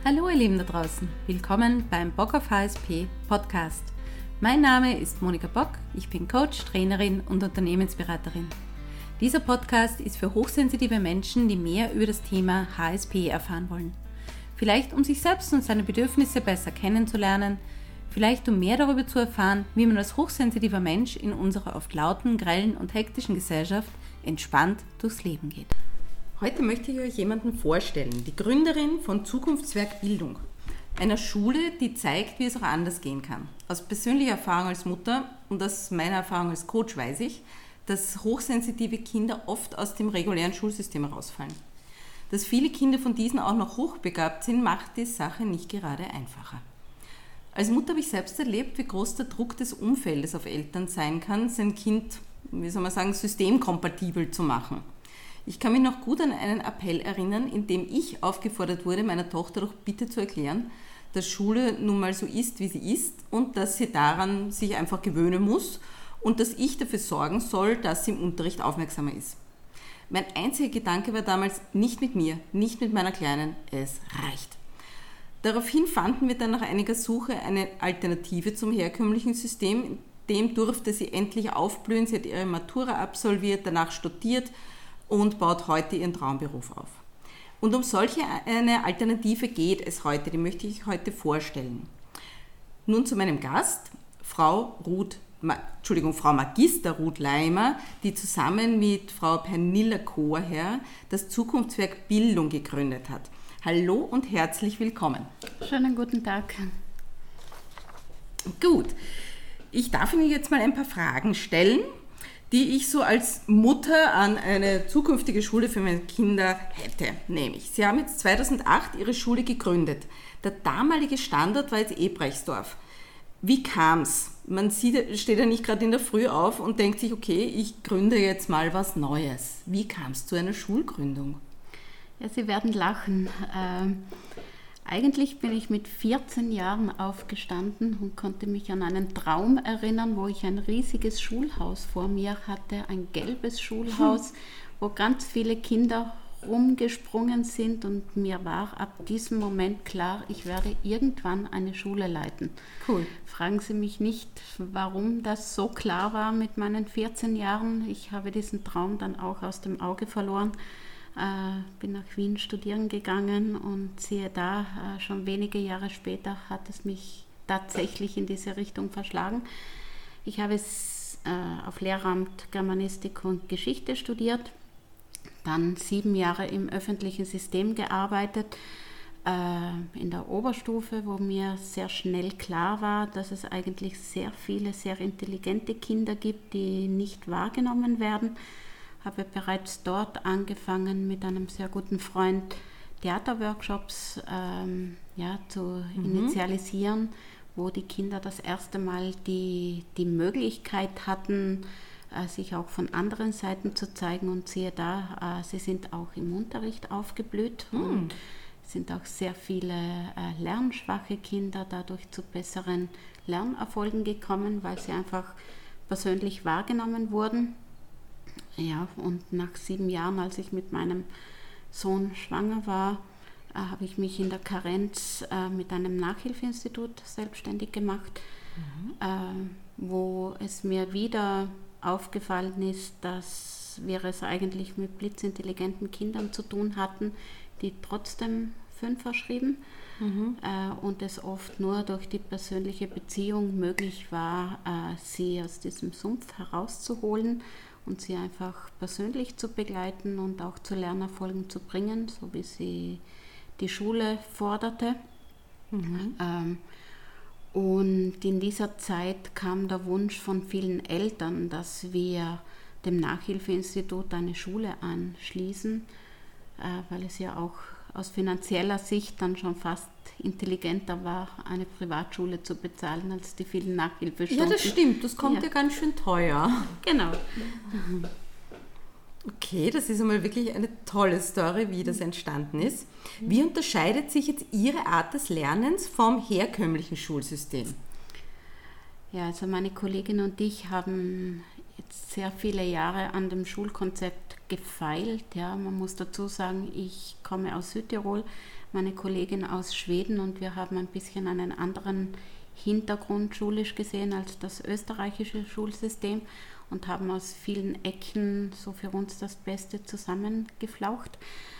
Hallo ihr Lieben da draußen, willkommen beim Bock auf HSP Podcast. Mein Name ist Monika Bock, ich bin Coach, Trainerin und Unternehmensberaterin. Dieser Podcast ist für hochsensitive Menschen, die mehr über das Thema HSP erfahren wollen. Vielleicht um sich selbst und seine Bedürfnisse besser kennenzulernen, vielleicht um mehr darüber zu erfahren, wie man als hochsensitiver Mensch in unserer oft lauten, grellen und hektischen Gesellschaft entspannt durchs Leben geht. Heute möchte ich euch jemanden vorstellen, die Gründerin von Zukunftswerk Bildung, einer Schule, die zeigt, wie es auch anders gehen kann. Aus persönlicher Erfahrung als Mutter und aus meiner Erfahrung als Coach weiß ich, dass hochsensitive Kinder oft aus dem regulären Schulsystem herausfallen. Dass viele Kinder von diesen auch noch hochbegabt sind, macht die Sache nicht gerade einfacher. Als Mutter habe ich selbst erlebt, wie groß der Druck des Umfeldes auf Eltern sein kann, sein Kind, systemkompatibel zu machen. Ich kann mich noch gut an einen Appell erinnern, in dem ich aufgefordert wurde, meiner Tochter doch bitte zu erklären, dass Schule nun mal so ist, wie sie ist und dass sie daran sich einfach gewöhnen muss und dass ich dafür sorgen soll, dass sie im Unterricht aufmerksamer ist. Mein einziger Gedanke war damals, nicht mit mir, nicht mit meiner Kleinen, es reicht. Daraufhin fanden wir dann nach einiger Suche eine Alternative zum herkömmlichen System. Dem durfte sie endlich aufblühen, sie hat ihre Matura absolviert, danach studiert und baut heute ihren Traumberuf auf. Und um solche eine Alternative geht es heute, die möchte ich heute vorstellen. Nun zu meinem Gast, Frau Magister Ruth Leimer, die zusammen mit Frau Pernilla Koher das Zukunftswerk Bildung gegründet hat. Hallo und herzlich willkommen. Schönen guten Tag. Gut, ich darf Ihnen jetzt mal ein paar Fragen stellen, die ich so als Mutter an eine zukünftige Schule für meine Kinder hätte. Nämlich, Sie haben jetzt 2008 Ihre Schule gegründet. Der damalige Standort war jetzt Ebrechtsdorf. Wie kam es? Man steht ja nicht gerade in der Früh auf und denkt sich, okay, ich gründe jetzt mal was Neues. Wie kam es zu einer Schulgründung? Ja, Sie werden lachen. Eigentlich bin ich mit 14 Jahren aufgestanden und konnte mich an einen Traum erinnern, wo ich ein riesiges Schulhaus vor mir hatte, ein gelbes Schulhaus, wo ganz viele Kinder rumgesprungen sind und mir war ab diesem Moment klar, ich werde irgendwann eine Schule leiten. Cool. Fragen Sie mich nicht, warum das so klar war mit meinen 14 Jahren. Ich habe diesen Traum dann auch aus dem Auge verloren. Bin nach Wien studieren gegangen und siehe da, schon wenige Jahre später hat es mich tatsächlich in diese Richtung verschlagen. Ich habe es auf Lehramt Germanistik und Geschichte studiert, dann 7 Jahre im öffentlichen System gearbeitet, in der Oberstufe, wo mir sehr schnell klar war, dass es eigentlich sehr viele, sehr intelligente Kinder gibt, die nicht wahrgenommen werden. Habe bereits dort angefangen, mit einem sehr guten Freund Theaterworkshops zu initialisieren, wo die Kinder das erste Mal die Möglichkeit hatten, sich auch von anderen Seiten zu zeigen. Und siehe da, sie sind auch im Unterricht aufgeblüht und sind auch sehr viele lernschwache Kinder dadurch zu besseren Lernerfolgen gekommen, weil sie einfach persönlich wahrgenommen wurden. Ja, und nach 7 Jahren, als ich mit meinem Sohn schwanger war, habe ich mich in der Karenz mit einem Nachhilfeinstitut selbstständig gemacht, wo es mir wieder aufgefallen ist, dass wir es eigentlich mit blitzintelligenten Kindern zu tun hatten, die trotzdem 5er schrieben und es oft nur durch die persönliche Beziehung möglich war, sie aus diesem Sumpf herauszuholen und sie einfach persönlich zu begleiten und auch zu Lernerfolgen zu bringen, so wie sie die Schule forderte. Und in dieser Zeit kam der Wunsch von vielen Eltern, dass wir dem Nachhilfeinstitut eine Schule anschließen, weil es ja auch aus finanzieller Sicht dann schon fast intelligenter war, eine Privatschule zu bezahlen, als die vielen Nachhilfestunden. Ja, das stimmt. Das kommt ja ganz schön teuer. Genau. Okay, das ist einmal wirklich eine tolle Story, wie das entstanden ist. Wie unterscheidet sich jetzt Ihre Art des Lernens vom herkömmlichen Schulsystem? Ja, also meine Kollegin und ich haben jetzt sehr viele Jahre an dem Schulkonzept gefeilt. Ja, man muss dazu sagen, ich komme aus Südtirol. meine Kollegin aus Schweden und wir haben ein bisschen einen anderen Hintergrund schulisch gesehen als das österreichische Schulsystem und haben aus vielen Ecken so für uns das Beste zusammengeflaucht.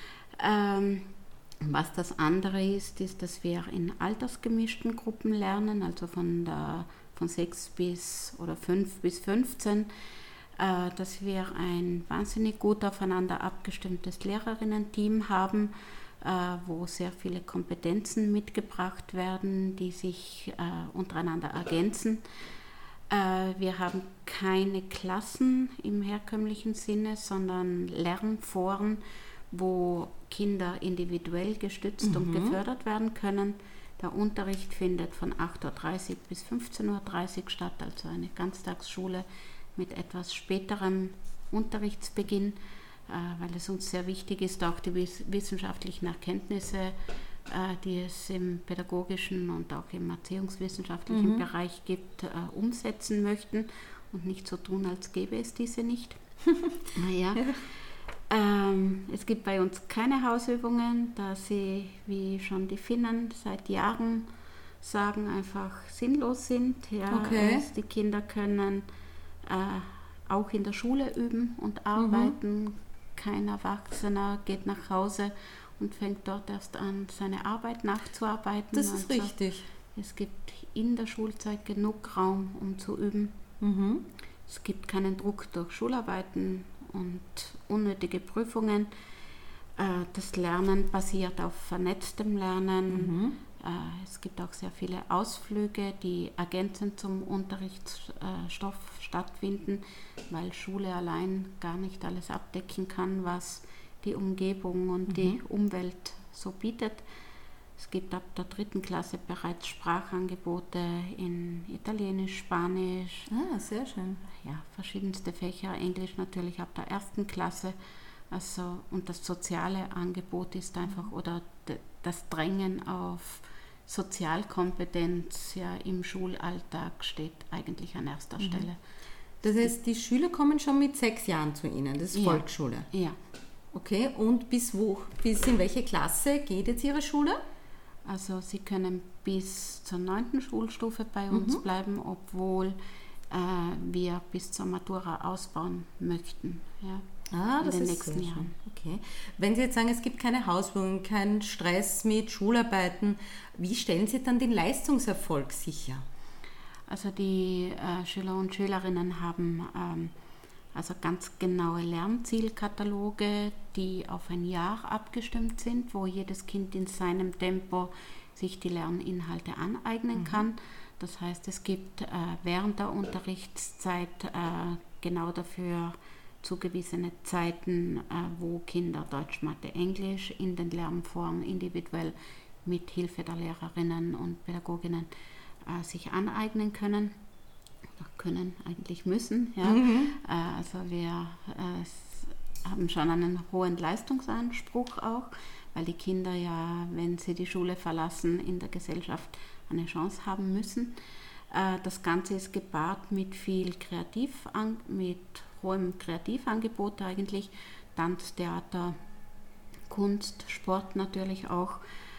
Was das andere ist, dass wir in altersgemischten Gruppen lernen, also von 6 oder 5 bis 15, dass wir ein wahnsinnig gut aufeinander abgestimmtes Lehrerinnen-Team haben, wo sehr viele Kompetenzen mitgebracht werden, die sich untereinander ergänzen. Wir haben keine Klassen im herkömmlichen Sinne, sondern Lernforen, wo Kinder individuell gestützt und gefördert werden können. Der Unterricht findet von 8.30 Uhr bis 15.30 Uhr statt, also eine Ganztagsschule mit etwas späterem Unterrichtsbeginn, weil es uns sehr wichtig ist, auch die wissenschaftlichen Erkenntnisse, die es im pädagogischen und auch im erziehungswissenschaftlichen Bereich gibt, umsetzen möchten und nicht so tun, als gäbe es diese nicht. Es gibt bei uns keine Hausübungen, da sie, wie schon die Finnen seit Jahren sagen, einfach sinnlos sind. Ja, okay. Die Kinder können auch in der Schule üben und arbeiten. Kein Erwachsener geht nach Hause und fängt dort erst an, seine Arbeit nachzuarbeiten. Das ist richtig. Es gibt in der Schulzeit genug Raum, um zu üben. Es gibt keinen Druck durch Schularbeiten und unnötige Prüfungen. Das Lernen basiert auf vernetztem Lernen. Es gibt auch sehr viele Ausflüge, die ergänzend zum Unterrichtsstoff stattfinden, weil Schule allein gar nicht alles abdecken kann, was die Umgebung und die Umwelt so bietet. Es gibt ab der 3. Klasse bereits Sprachangebote in Italienisch, Spanisch. Sehr schön. Ja, verschiedenste Fächer, Englisch natürlich ab der 1. Klasse. Also, und das soziale Angebot ist einfach, oder das Drängen auf Sozialkompetenz im Schulalltag steht eigentlich an erster Stelle. Das heißt, die Schüler kommen schon mit 6 Jahren zu Ihnen, das ist Volksschule. Ja. Okay, und bis in welche Klasse geht jetzt Ihre Schule? Also Sie können bis zur 9. Schulstufe bei uns bleiben, obwohl wir bis zur Matura ausbauen möchten. Ja. Das in den nächsten Jahren. Okay. Wenn Sie jetzt sagen, es gibt keine Hausübungen, keinen Stress mit Schularbeiten, wie stellen Sie dann den Leistungserfolg sicher? Also die Schüler und Schülerinnen haben also ganz genaue Lernzielkataloge, die auf ein Jahr abgestimmt sind, wo jedes Kind in seinem Tempo sich die Lerninhalte aneignen kann. Das heißt, es gibt während der Unterrichtszeit genau dafür zugewiesene Zeiten, wo Kinder Deutsch, Mathe, Englisch in den Lernformen individuell mit Hilfe der Lehrerinnen und Pädagoginnen sich aneignen können. Eigentlich müssen. Ja. Also wir haben schon einen hohen Leistungsanspruch auch, weil die Kinder ja, wenn sie die Schule verlassen, in der Gesellschaft eine Chance haben müssen. Das Ganze ist gepaart mit mit hohem Kreativangebot eigentlich, Tanz, Theater, Kunst, Sport natürlich auch.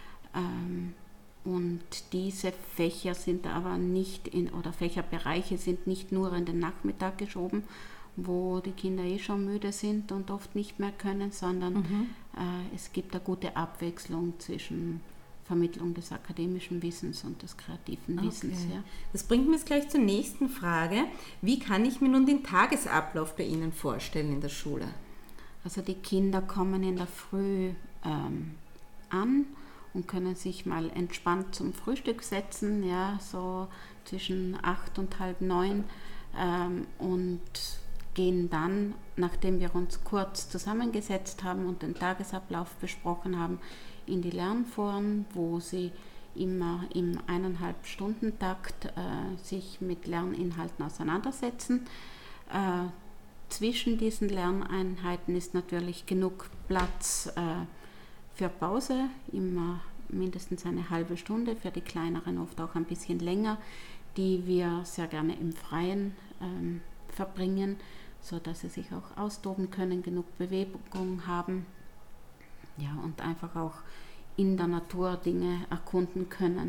Und diese Fächer sind aber nicht oder Fächerbereiche sind nicht nur in den Nachmittag geschoben, wo die Kinder schon müde sind und oft nicht mehr können, sondern es gibt eine gute Abwechslung zwischen Vermittlung des akademischen Wissens und des kreativen Wissens. Ja. Das bringt mich jetzt gleich zur nächsten Frage. Wie kann ich mir nun den Tagesablauf bei Ihnen vorstellen in der Schule? Also die Kinder kommen in der Früh an und können sich mal entspannt zum Frühstück setzen, ja, so zwischen 8 und halb 9 und gehen dann, nachdem wir uns kurz zusammengesetzt haben und den Tagesablauf besprochen haben, in die Lernforen, wo sie immer im 1,5-Stunden-Takt sich mit Lerninhalten auseinandersetzen. Zwischen diesen Lerneinheiten ist natürlich genug Platz für Pause, immer mindestens eine halbe Stunde, für die kleineren oft auch ein bisschen länger, die wir sehr gerne im Freien verbringen, sodass sie sich auch austoben können, genug Bewegung haben, ja, und einfach auch in der Natur Dinge erkunden können,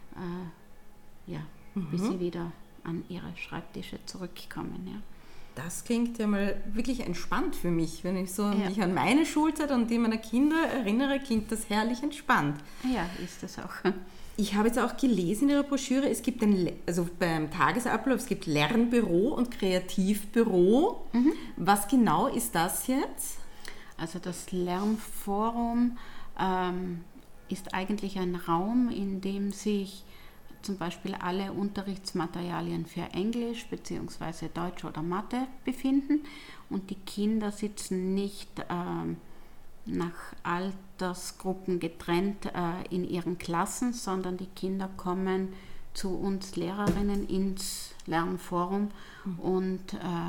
bis sie wieder an ihre Schreibtische zurückkommen. Ja. Das klingt ja mal wirklich entspannt für mich. Wenn ich so mich an meine Schulzeit und die meiner Kinder erinnere, klingt das herrlich entspannt. Ja, ist das auch. Ich habe jetzt auch gelesen in Ihrer Broschüre, es gibt beim Tagesablauf, es gibt Lernbüro und Kreativbüro. Was genau ist das jetzt? Also das Lernforum ist eigentlich ein Raum, in dem sich zum Beispiel alle Unterrichtsmaterialien für Englisch bzw. Deutsch oder Mathe befinden und die Kinder sitzen nicht nach Altersgruppen getrennt in ihren Klassen, sondern die Kinder kommen zu uns Lehrerinnen ins Lernforum und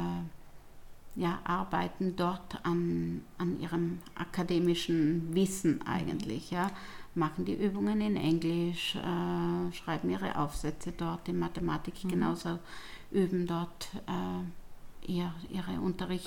arbeiten dort an ihrem akademischen Wissen eigentlich. Ja. Machen die Übungen in Englisch, schreiben ihre Aufsätze dort, in Mathematik genauso, üben dort ihre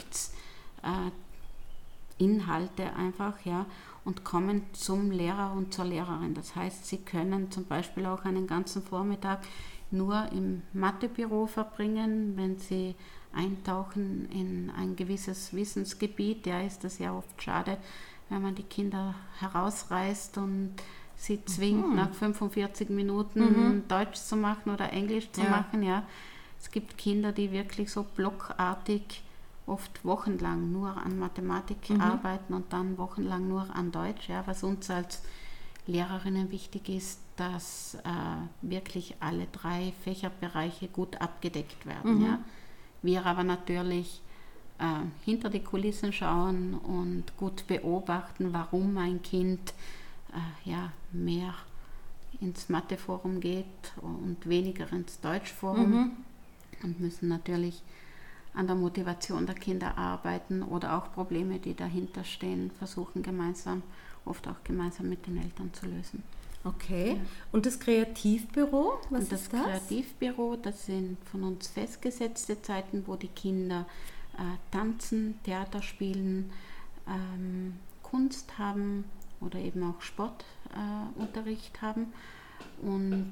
Unterrichtsinhalte einfach, ja, und kommen zum Lehrer und zur Lehrerin. Das heißt, sie können zum Beispiel auch einen ganzen Vormittag nur im Mathebüro verbringen, wenn sie eintauchen in ein gewisses Wissensgebiet. Ja, ist das ja oft schade, wenn man die Kinder herausreißt und sie zwingt, nach 45 Minuten Deutsch zu machen oder Englisch zu machen. Ja. Es gibt Kinder, die wirklich so blockartig oft wochenlang nur an Mathematik arbeiten und dann wochenlang nur an Deutsch. Ja. Was uns als Lehrerinnen wichtig ist, dass wirklich alle 3 Fächerbereiche gut abgedeckt werden. Ja. Wir aber natürlich hinter die Kulissen schauen und gut beobachten, warum ein Kind mehr ins Matheforum geht und weniger ins Deutschforum und müssen natürlich an der Motivation der Kinder arbeiten oder auch Probleme, die dahinter stehen, versuchen oft auch gemeinsam mit den Eltern zu lösen. Okay, ja. Und das Kreativbüro, was ist das? Das Kreativbüro, das sind von uns festgesetzte Zeiten, wo die Kinder tanzen, Theater spielen, Kunst haben oder eben auch Sportunterricht haben und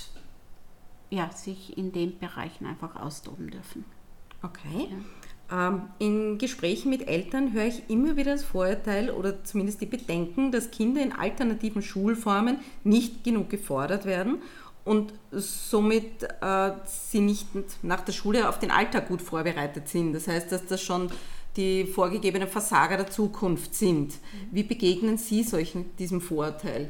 sich in den Bereichen einfach austoben dürfen. Okay. Ja. In Gesprächen mit Eltern höre ich immer wieder das Vorurteil oder zumindest die Bedenken, dass Kinder in alternativen Schulformen nicht genug gefordert werden und somit sie nicht nach der Schule auf den Alltag gut vorbereitet sind. Das heißt, dass das schon die vorgegebenen Versager der Zukunft sind. Wie begegnen Sie diesem Vorurteil?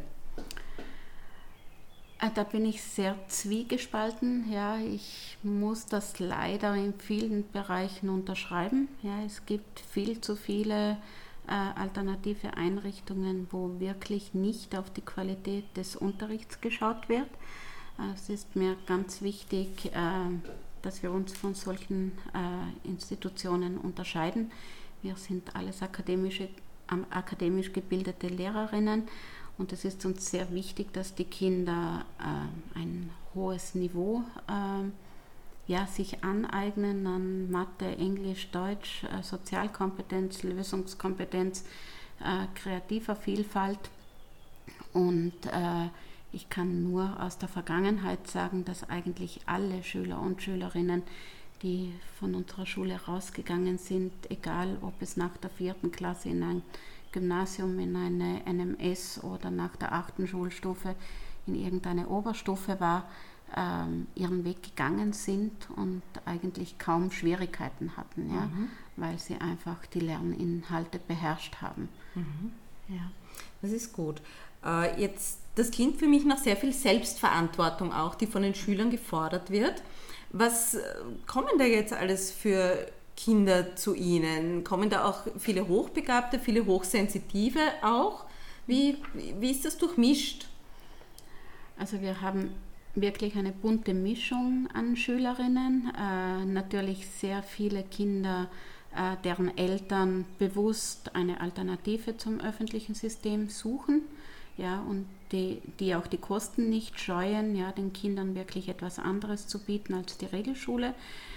Da bin ich sehr zwiegespalten. Ja, ich muss das leider in vielen Bereichen unterschreiben. Ja, es gibt viel zu viele alternative Einrichtungen, wo wirklich nicht auf die Qualität des Unterrichts geschaut wird. Es ist mir ganz wichtig, dass wir uns von solchen Institutionen unterscheiden. Wir sind alles akademisch gebildete Lehrerinnen und es ist uns sehr wichtig, dass die Kinder ein hohes Niveau sich aneignen an Mathe, Englisch, Deutsch, Sozialkompetenz, Lösungskompetenz, kreativer Vielfalt und ich kann nur aus der Vergangenheit sagen, dass eigentlich alle Schüler und Schülerinnen, die von unserer Schule rausgegangen sind, egal ob es nach der 4. Klasse in ein Gymnasium, in eine NMS oder nach der 8. Schulstufe in irgendeine Oberstufe war, ihren Weg gegangen sind und eigentlich kaum Schwierigkeiten hatten, weil sie einfach die Lerninhalte beherrscht haben. Ja. Das ist gut. Das klingt für mich nach sehr viel Selbstverantwortung auch, die von den Schülern gefordert wird. Was kommen da jetzt alles für Kinder zu Ihnen? Kommen da auch viele Hochbegabte, viele Hochsensitive auch? Wie ist das durchmischt? Also wir haben wirklich eine bunte Mischung an Schülerinnen. Natürlich sehr viele Kinder, deren Eltern bewusst eine Alternative zum öffentlichen System suchen. Ja, und die auch die Kosten nicht scheuen, ja, den Kindern wirklich etwas anderes zu bieten als die Regelschule.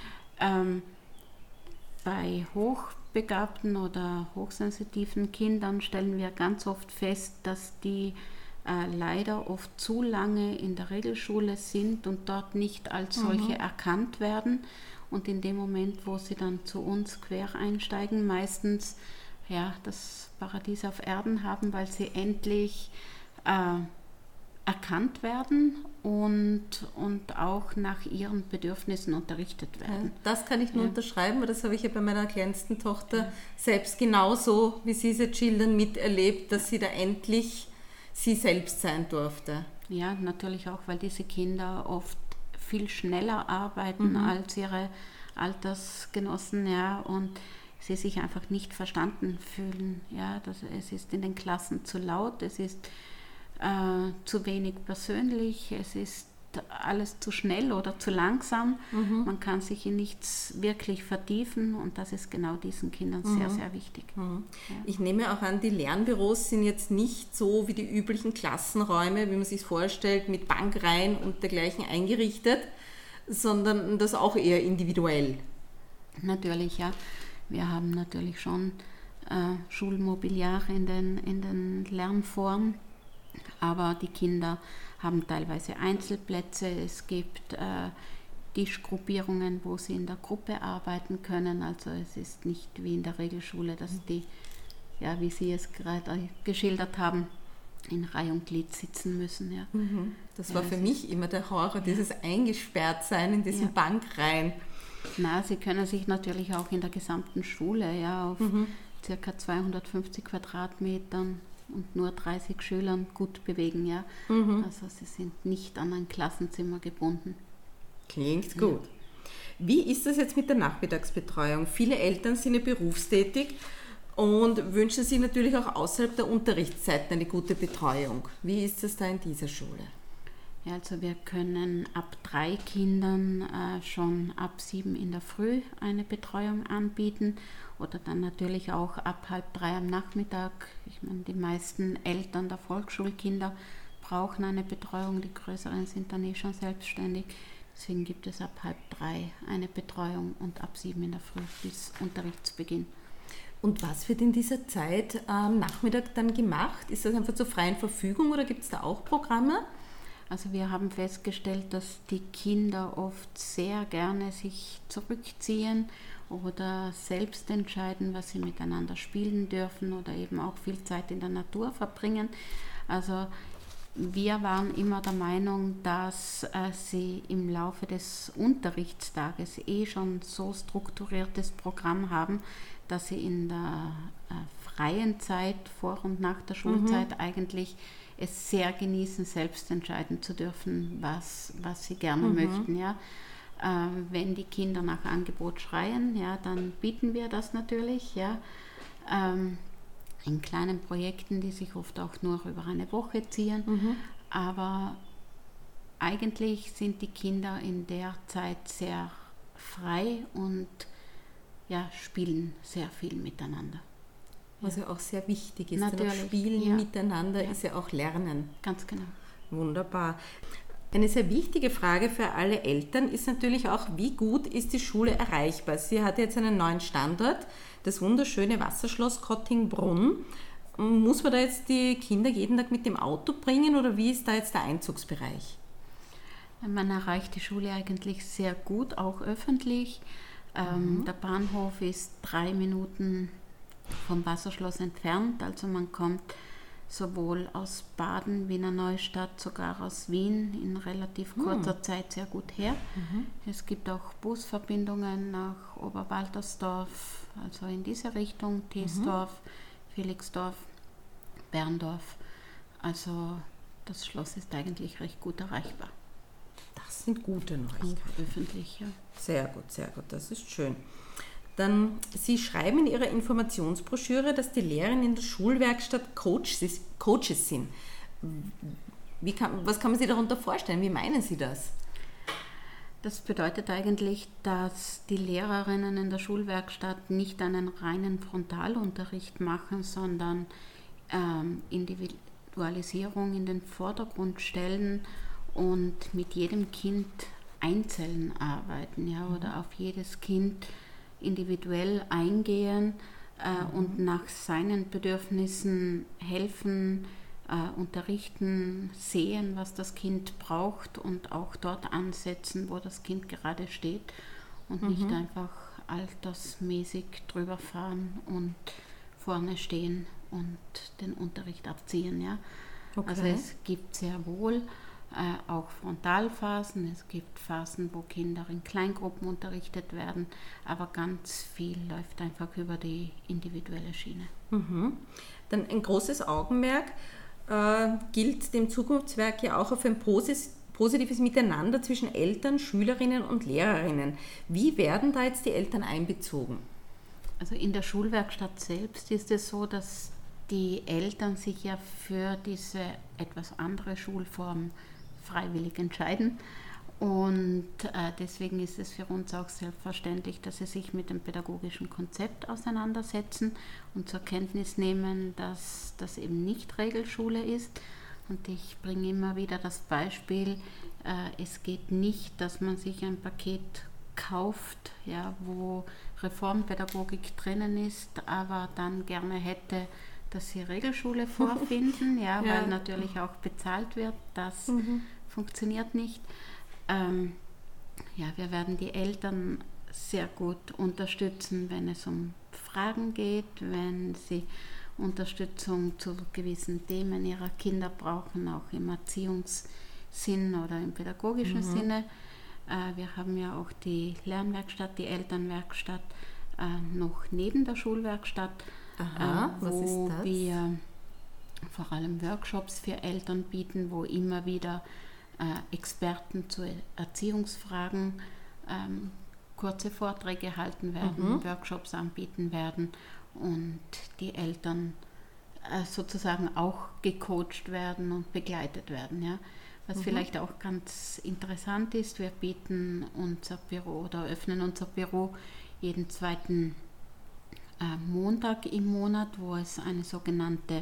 Bei hochbegabten oder hochsensitiven Kindern stellen wir ganz oft fest, dass die leider oft zu lange in der Regelschule sind und dort nicht als solche erkannt werden. Und in dem Moment, wo sie dann zu uns quer einsteigen, meistens das Paradies auf Erden haben, weil sie endlich erkannt werden und auch nach ihren Bedürfnissen unterrichtet werden. Das kann ich nur unterschreiben, weil das habe ich ja bei meiner kleinsten Tochter selbst genauso, wie Sie es jetzt schildern, miterlebt, dass sie da endlich sie selbst sein durfte. Ja, natürlich auch, weil diese Kinder oft viel schneller arbeiten als ihre Altersgenossen, und sie sich einfach nicht verstanden fühlen. Ja, es ist in den Klassen zu laut, es ist zu wenig persönlich, es ist alles zu schnell oder zu langsam. Man kann sich in nichts wirklich vertiefen und das ist genau diesen Kindern sehr, sehr wichtig. Ja. Ich nehme auch an, die Lernbüros sind jetzt nicht so wie die üblichen Klassenräume, wie man sich vorstellt, mit Bankreihen und dergleichen eingerichtet, sondern das auch eher individuell. Natürlich, ja. Wir haben natürlich schon Schulmobiliar in den Lernforen, aber die Kinder haben teilweise Einzelplätze. Es gibt Tischgruppierungen, wo sie in der Gruppe arbeiten können. Also es ist nicht wie in der Regelschule, dass die, wie Sie es gerade geschildert haben, in Reihe und Glied sitzen müssen. Ja. Das war für mich immer der Horror, dieses Eingesperrtsein in diesen Bankreihen. Na, sie können sich natürlich auch in der gesamten Schule auf ca. 250 Quadratmetern und nur 30 Schülern gut bewegen. Ja. Also sie sind nicht an ein Klassenzimmer gebunden. Klingt gut. Wie ist das jetzt mit der Nachmittagsbetreuung? Viele Eltern sind ja berufstätig und wünschen sich natürlich auch außerhalb der Unterrichtszeiten eine gute Betreuung. Wie ist das da in dieser Schule? Ja, also wir können ab 3 Kindern schon ab 7 in der Früh eine Betreuung anbieten oder dann natürlich auch ab 2:30 am Nachmittag. Ich meine, die meisten Eltern der Volksschulkinder brauchen eine Betreuung, die Größeren sind dann schon selbstständig. Deswegen gibt es ab 2:30 eine Betreuung und ab 7 in der Früh bis Unterrichtsbeginn. Und was wird in dieser Zeit am Nachmittag dann gemacht? Ist das einfach zur freien Verfügung oder gibt es da auch Programme? Also wir haben festgestellt, dass die Kinder oft sehr gerne sich zurückziehen oder selbst entscheiden, was sie miteinander spielen dürfen oder eben auch viel Zeit in der Natur verbringen. Also wir waren immer der Meinung, dass sie im Laufe des Unterrichtstages schon so strukturiertes Programm haben, dass sie in der freien Zeit, vor und nach der Schulzeit eigentlich es sehr genießen, selbst entscheiden zu dürfen, was sie gerne möchten. Ja. Wenn die Kinder nach Angebot schreien, dann bieten wir das natürlich. Ja. In kleinen Projekten, die sich oft auch nur über eine Woche ziehen. Aber eigentlich sind die Kinder in der Zeit sehr frei und spielen sehr viel miteinander. Was ja auch sehr wichtig ist. Natürlich. Denn auch Spielen miteinander ist ja auch Lernen. Ganz genau. Wunderbar. Eine sehr wichtige Frage für alle Eltern ist natürlich auch, wie gut ist die Schule erreichbar? Sie hat jetzt einen neuen Standort, das wunderschöne Wasserschloss Kottingbrunn. Muss man da jetzt die Kinder jeden Tag mit dem Auto bringen oder wie ist da jetzt der Einzugsbereich? Man erreicht die Schule eigentlich sehr gut, auch öffentlich. Der Bahnhof ist 3 Minuten vom Wasserschloss entfernt, also man kommt sowohl aus Baden, Wiener Neustadt, sogar aus Wien in relativ kurzer Zeit sehr gut her. Es gibt auch Busverbindungen nach Oberwaltersdorf, also in diese Richtung, Teesdorf, Felixdorf, Berndorf. Also das Schloss ist eigentlich recht gut erreichbar. Das sind gute Neuigkeiten. Auch öffentlich, ja. Sehr gut, das ist schön. Dann, Sie schreiben in Ihrer Informationsbroschüre, dass die Lehrerinnen in der Schulwerkstatt Coaches sind. Was kann man sich darunter vorstellen? Wie meinen Sie das? Das bedeutet eigentlich, dass die Lehrerinnen in der Schulwerkstatt nicht einen reinen Frontalunterricht machen, sondern Individualisierung in den Vordergrund stellen und mit jedem Kind einzeln arbeiten, oder auf jedes Kind individuell eingehen und nach seinen Bedürfnissen helfen, unterrichten, sehen, was das Kind braucht und auch dort ansetzen, wo das Kind gerade steht und nicht einfach altersmäßig drüber fahren und vorne stehen und den Unterricht abziehen. Ja? Okay. Also es gibt sehr wohl auch Frontalphasen, es gibt Phasen, wo Kinder in Kleingruppen unterrichtet werden, aber ganz viel läuft einfach über die individuelle Schiene. Dann ein großes Augenmerk gilt dem Zukunftswerk ja auch auf ein positives Miteinander zwischen Eltern, Schülerinnen und Lehrerinnen. Wie werden da jetzt die Eltern einbezogen? Also in der Schulwerkstatt selbst ist es so, dass die Eltern sich ja für diese etwas andere Schulform freiwillig entscheiden. Und deswegen ist es für uns auch selbstverständlich, dass sie sich mit dem pädagogischen Konzept auseinandersetzen und zur Kenntnis nehmen, dass das eben nicht Regelschule ist. Und ich bringe immer wieder das Beispiel, es geht nicht, dass man sich ein Paket kauft, ja, wo Reformpädagogik drinnen ist, aber dann gerne hätte, dass sie Regelschule vorfinden, ja, weil natürlich auch bezahlt wird. Das funktioniert nicht. Wir werden die Eltern sehr gut unterstützen, wenn es um Fragen geht, wenn sie Unterstützung zu gewissen Themen ihrer Kinder brauchen, auch im Erziehungssinn oder im pädagogischen Sinne. Wir haben ja auch die Lernwerkstatt, die Elternwerkstatt noch neben der Schulwerkstatt, wo wir vor allem Workshops für Eltern bieten, wo immer wieder Experten zu Erziehungsfragen kurze Vorträge halten werden, Workshops anbieten werden und die Eltern sozusagen auch gecoacht werden und begleitet werden. Ja. Was vielleicht auch ganz interessant ist, wir bieten unser Büro oder öffnen unser Büro jeden zweiten Montag im Monat, wo es eine sogenannte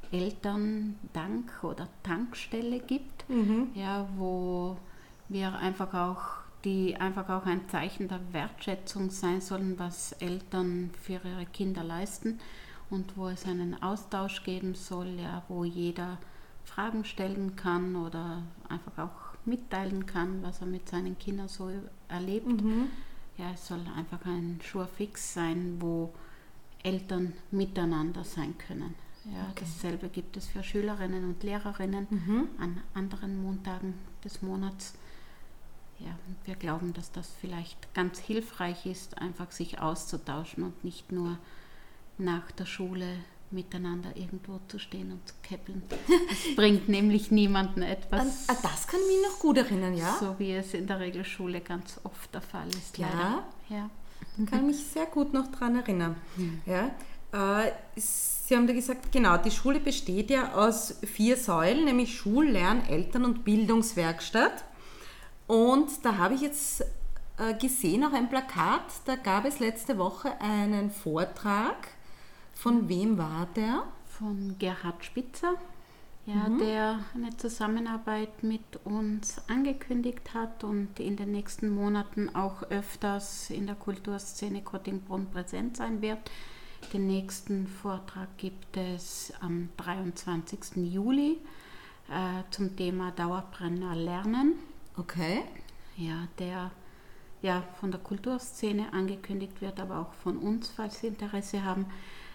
Elterndank- oder Tankstelle gibt, ja, wo wir einfach auch ein Zeichen der Wertschätzung sein sollen, was Eltern für ihre Kinder leisten und wo es einen Austausch geben soll, ja, wo jeder Fragen stellen kann oder einfach auch mitteilen kann, was er mit seinen Kindern so erlebt. Ja, es soll einfach ein Surefix sein, wo Eltern miteinander sein können. Ja, okay. Dasselbe gibt es für Schülerinnen und Lehrerinnen an anderen Montagen des Monats. Ja, und wir glauben, dass das vielleicht ganz hilfreich ist, einfach sich auszutauschen und nicht nur nach der Schule miteinander irgendwo zu stehen und zu käppeln. Das bringt nämlich niemandem etwas. Das kann ich mich noch gut erinnern, ja? So wie es in der Regelschule ganz oft der Fall ist. Ja, ja. Da kann ich mich sehr gut noch daran erinnern. Ja. Sie haben da gesagt, genau, die Schule besteht ja aus 4 Säulen, nämlich Schul-, Lern-, Eltern- und Bildungswerkstatt. Und da habe ich jetzt gesehen, auch ein Plakat, da gab es letzte Woche einen Vortrag. Von wem war der? Von Gerhard Spitzer, ja, der eine Zusammenarbeit mit uns angekündigt hat und in den nächsten Monaten auch öfters in der Kulturszene Kottingbrunn präsent sein wird. Den nächsten Vortrag gibt es am 23. Juli zum Thema Dauerbrenner Lernen. Okay. Ja, der ja von der Kulturszene angekündigt wird, aber auch von uns, falls Sie Interesse haben.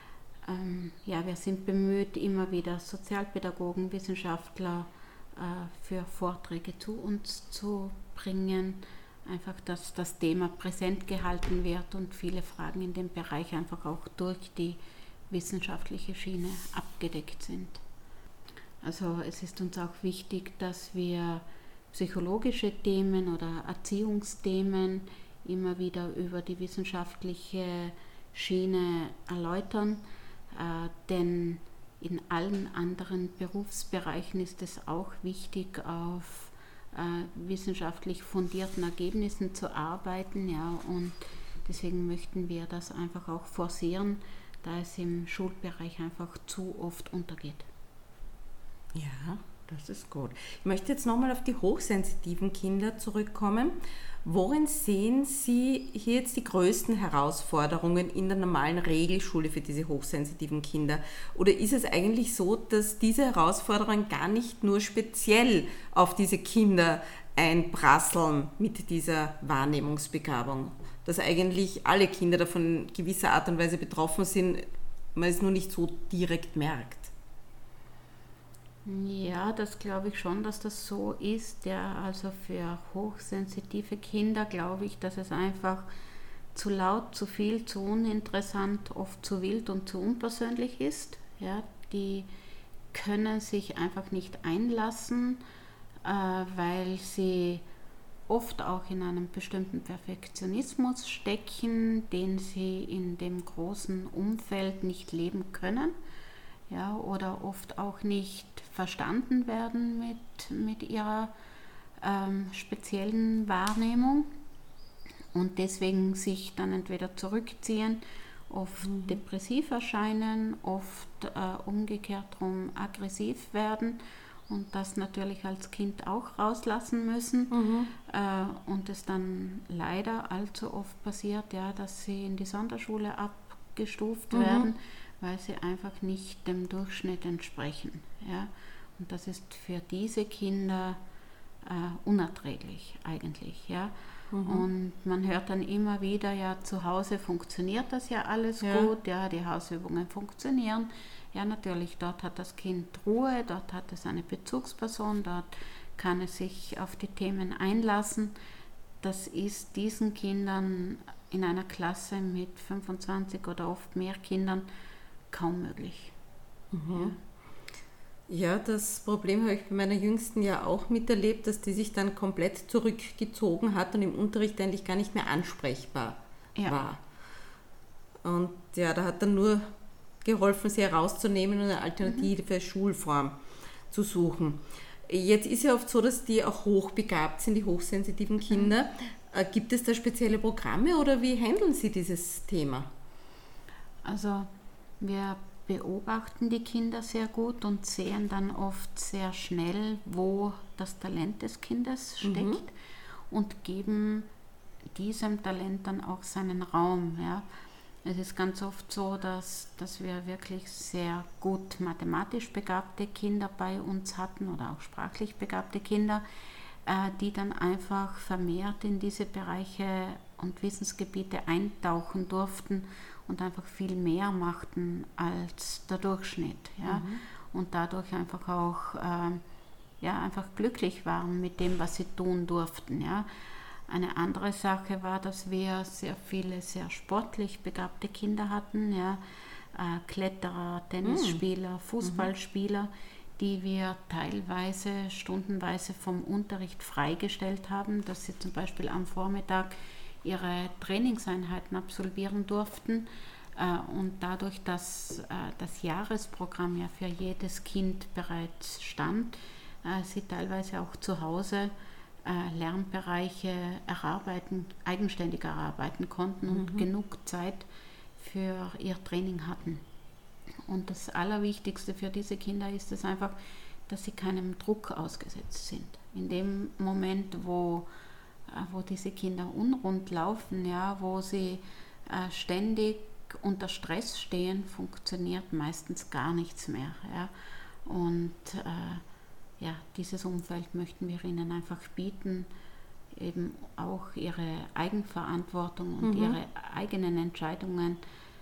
Wir sind bemüht, immer wieder Sozialpädagogen, Wissenschaftler für Vorträge zu uns zu bringen. Einfach, dass das Thema präsent gehalten wird und viele Fragen in dem Bereich einfach auch durch die wissenschaftliche Schiene abgedeckt sind. Also es ist uns auch wichtig, dass wir psychologische Themen oder Erziehungsthemen immer wieder über die wissenschaftliche Schiene erläutern, denn in allen anderen Berufsbereichen ist es auch wichtig, auf wissenschaftlich fundierten Ergebnissen zu arbeiten, ja, und deswegen möchten wir das einfach auch forcieren, da es im Schulbereich einfach zu oft untergeht. Ja, Das ist gut. Ich möchte jetzt nochmal auf die hochsensitiven Kinder zurückkommen. Worin sehen Sie hier jetzt die größten Herausforderungen in der normalen Regelschule für diese hochsensitiven Kinder? Oder ist es eigentlich so, dass diese Herausforderungen gar nicht nur speziell auf diese Kinder einprasseln mit dieser Wahrnehmungsbegabung? Dass eigentlich alle Kinder davon in gewisser Art und Weise betroffen sind, man es nur nicht so direkt merkt? Ja, das glaube ich schon, dass das so ist. Ja, also für hochsensitive Kinder glaube ich, dass es einfach zu laut, zu viel, zu uninteressant, oft zu wild und zu unpersönlich ist. Ja, die können sich einfach nicht einlassen, weil sie oft auch in einem bestimmten Perfektionismus stecken, den sie in dem großen Umfeld nicht leben können. Ja, oder oft auch nicht verstanden werden mit ihrer speziellen Wahrnehmung und deswegen sich dann entweder zurückziehen, oft depressiv erscheinen, oft umgekehrt drum aggressiv werden und das natürlich als Kind auch rauslassen müssen und es dann leider allzu oft passiert, ja, dass sie in die Sonderschule abgestuft werden, weil sie einfach nicht dem Durchschnitt entsprechen. Ja? Und das ist für diese Kinder unerträglich eigentlich. Ja? Und man hört dann immer wieder, ja, zu Hause funktioniert das ja alles gut, ja, die Hausübungen funktionieren. Ja, natürlich, dort hat das Kind Ruhe, dort hat es eine Bezugsperson, dort kann es sich auf die Themen einlassen. Das ist diesen Kindern in einer Klasse mit 25 oder oft mehr Kindern kaum möglich. Ja, das Problem habe ich bei meiner Jüngsten ja auch miterlebt, dass die sich dann komplett zurückgezogen hat und im Unterricht eigentlich gar nicht mehr ansprechbar war. Und ja, da hat dann nur geholfen, sie herauszunehmen und eine alternative Schulform zu suchen. Jetzt ist ja oft so, dass die auch hochbegabt sind, die hochsensitiven Kinder. Gibt es da spezielle Programme oder wie handeln Sie dieses Thema? Also wir beobachten die Kinder sehr gut und sehen dann oft sehr schnell, wo das Talent des Kindes steckt und geben diesem Talent dann auch seinen Raum. Ja. Es ist ganz oft so, dass wir wirklich sehr gut mathematisch begabte Kinder bei uns hatten oder auch sprachlich begabte Kinder, die dann einfach vermehrt in diese Bereiche und Wissensgebiete eintauchen durften und einfach viel mehr machten als der Durchschnitt. Ja? Und dadurch einfach auch einfach glücklich waren mit dem, was sie tun durften. Ja? Eine andere Sache war, dass wir sehr viele sehr sportlich begabte Kinder hatten, ja? Kletterer, Tennisspieler, Fußballspieler, die wir teilweise stundenweise vom Unterricht freigestellt haben, dass sie zum Beispiel am Vormittag ihre Trainingseinheiten absolvieren durften und dadurch, dass das Jahresprogramm ja für jedes Kind bereits stand, sie teilweise auch zu Hause Lernbereiche eigenständig erarbeiten konnten und genug Zeit für ihr Training hatten. Und das Allerwichtigste für diese Kinder ist es einfach, dass sie keinem Druck ausgesetzt sind. In dem Moment, wo diese Kinder unrund laufen, ja, wo sie ständig unter Stress stehen, funktioniert meistens gar nichts mehr. Ja. Und dieses Umfeld möchten wir ihnen einfach bieten, eben auch ihre Eigenverantwortung und ihre eigenen Entscheidungen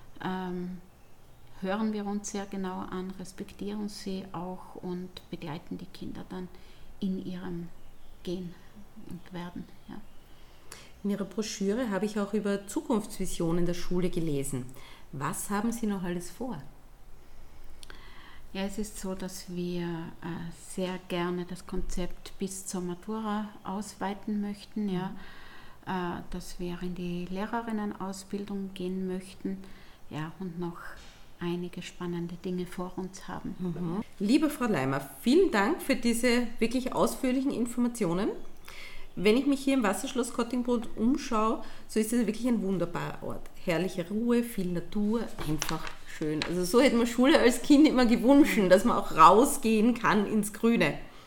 hören wir uns sehr genau an, respektieren sie auch und begleiten die Kinder dann in ihrem Gehen und Werden. Ja. In Ihrer Broschüre habe ich auch über Zukunftsvisionen der Schule gelesen. Was haben Sie noch alles vor? Ja, es ist so, dass wir sehr gerne das Konzept bis zur Matura ausweiten möchten, dass wir in die Lehrerinnenausbildung gehen möchten, und noch einige spannende Dinge vor uns haben. Liebe Frau Leimer, vielen Dank für diese wirklich ausführlichen Informationen. Wenn ich mich hier im Wasserschloss Kottingbrunn umschaue, so ist es wirklich ein wunderbarer Ort. Herrliche Ruhe, viel Natur, einfach schön. Also so hätte man Schule als Kind immer gewünscht, dass man auch rausgehen kann ins Grüne.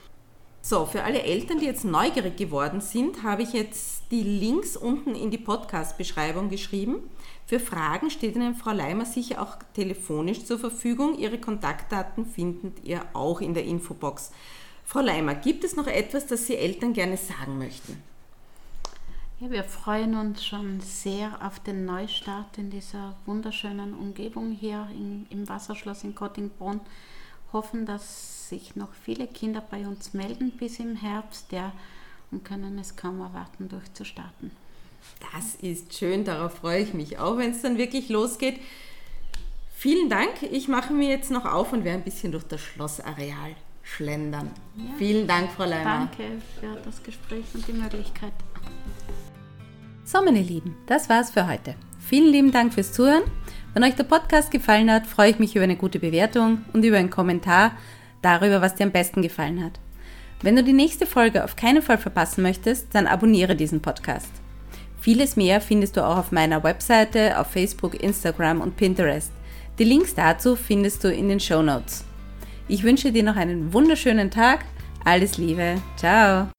So, für alle Eltern, die jetzt neugierig geworden sind, habe ich jetzt die Links unten in die Podcast-Beschreibung geschrieben. Für Fragen steht Ihnen Frau Leimer sicher auch telefonisch zur Verfügung. Ihre Kontaktdaten findet ihr auch in der Infobox. Frau Leimer, gibt es noch etwas, das Sie Eltern gerne sagen möchten? Ja, wir freuen uns schon sehr auf den Neustart in dieser wunderschönen Umgebung hier im Wasserschloss in Kottingbrunn. Hoffen, dass sich noch viele Kinder bei uns melden bis im Herbst, und können es kaum erwarten, durchzustarten. Das ist schön, darauf freue ich mich auch, wenn es dann wirklich losgeht. Vielen Dank, ich mache mir jetzt noch auf und werde ein bisschen durch das Schlossareal schlendern. Ja. Vielen Dank, Frau Leimer. Danke für das Gespräch und die Möglichkeit. So, meine Lieben, das war's für heute. Vielen lieben Dank fürs Zuhören. Wenn euch der Podcast gefallen hat, freue ich mich über eine gute Bewertung und über einen Kommentar darüber, was dir am besten gefallen hat. Wenn du die nächste Folge auf keinen Fall verpassen möchtest, dann abonniere diesen Podcast. Vieles mehr findest du auch auf meiner Webseite, auf Facebook, Instagram und Pinterest. Die Links dazu findest du in den Shownotes. Ich wünsche dir noch einen wunderschönen Tag. Alles Liebe. Ciao.